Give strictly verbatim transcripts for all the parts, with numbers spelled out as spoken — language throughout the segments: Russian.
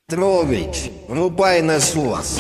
Трогать, врубай насос.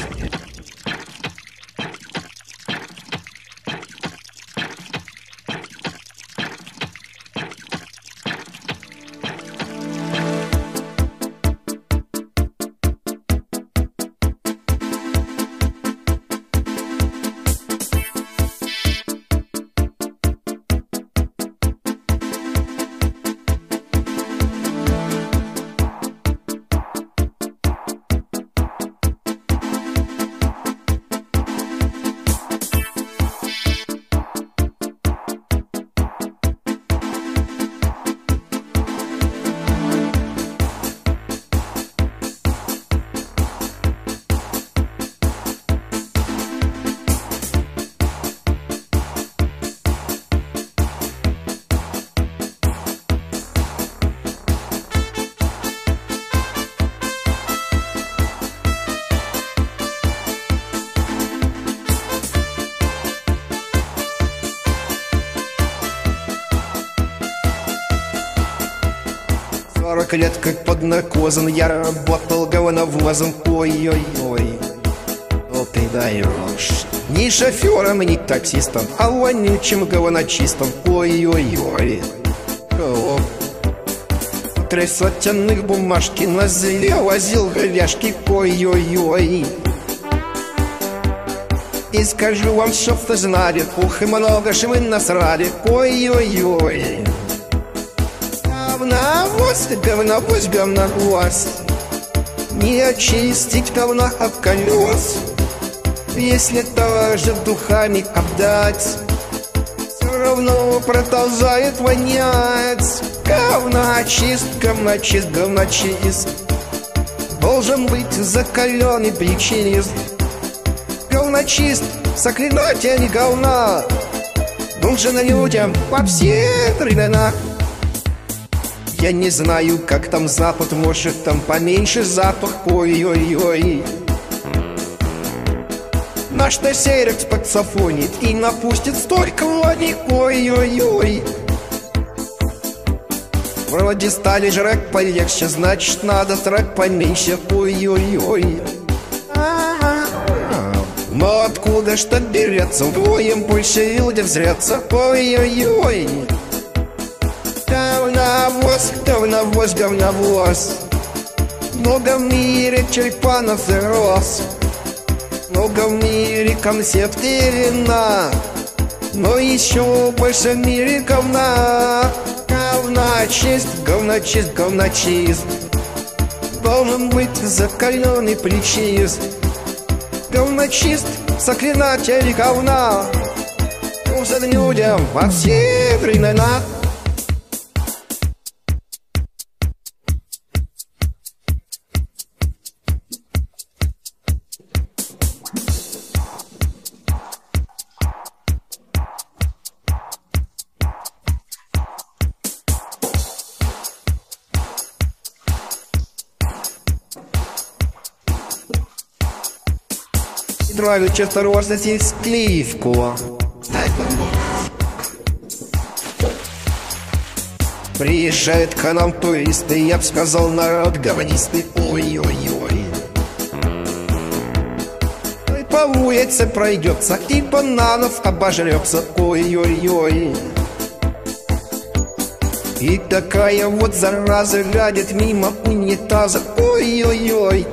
Сорок лет как под наркозом я работал говновозом. Ой-ой-ой, ну ты даешь. Ни шофером, ни таксистом, а вонючим говночистом. Ой-ой-ой. Три сотенных бумажки на зле возил говяшки. Ой-ой-ой. И скажу вам, чтоб вы знали, ух, и много ж вы насрали. Ой-ой-ой. Говновоз, говновоз, говновоз. Не очистить говна об колес. Если тоже духами обдать, все равно продолжает вонять. Говночист, говночист, говночист. Должен быть закаленный причист. Говночист, заклинатель говна. Нужен людям во всех временах. Я не знаю, как там запад, может там поменьше запах. Ой-ой-ой. Наш-то сердец подсофонит и напустит столько вони. Ой-ой-ой. Вроде стали жрать полегче, значит надо срать поменьше. Ой-ой-ой. Но откуда что берется? Вдвоем больше люди взрятся. Ой-ой-ой. Говновоз, говновоз, говновоз. Много в мире тюльпанов и роз. Много в мире консерв и вина. Но еще больше в мире говна. Говночист, говночист, говночист. Должен быть закаленный причист. Говночист, заклинатель говна. Нужен людям во все времена. Драйвит осторожность и склеивку. Приезжают к нам туристы, я б сказал, народ говнистый. Ой-ой-ой. И по улице пройдется, и бананов обожрется. Ой-ой-ой. И такая вот зараза глядит мимо унитаза. Ой-ой-ой.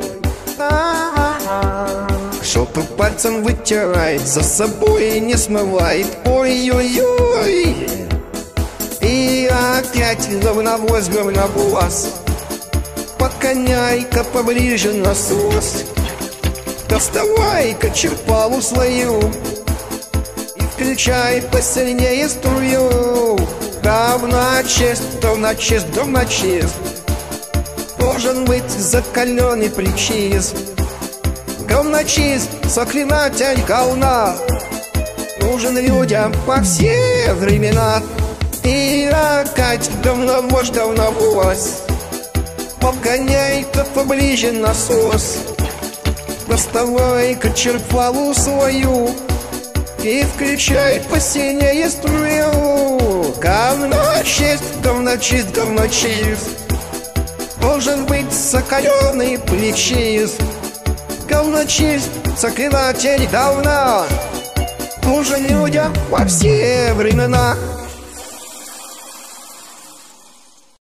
Шопы пальцем вытирает, за собой не смывает. Ой-ой-ой. И опять говновоз, говновоз. Подгоняй-ка поближе насос. Доставай-ка черпалу свою и включай посильнее струю. Говночист, говночист, говночист. Должен быть закаленный причист. Говночист, заклинатель говна. Нужен людям по все времена. И опять говновоз, говновоз. Подгоняй-ка поближе насос. Доставай-ка черпалу свою и включай посильнее струю. Говночист, говночист, говночист. Должен быть закаленный плечист, говночист, заклинатель давно. Нужен людям во все времена,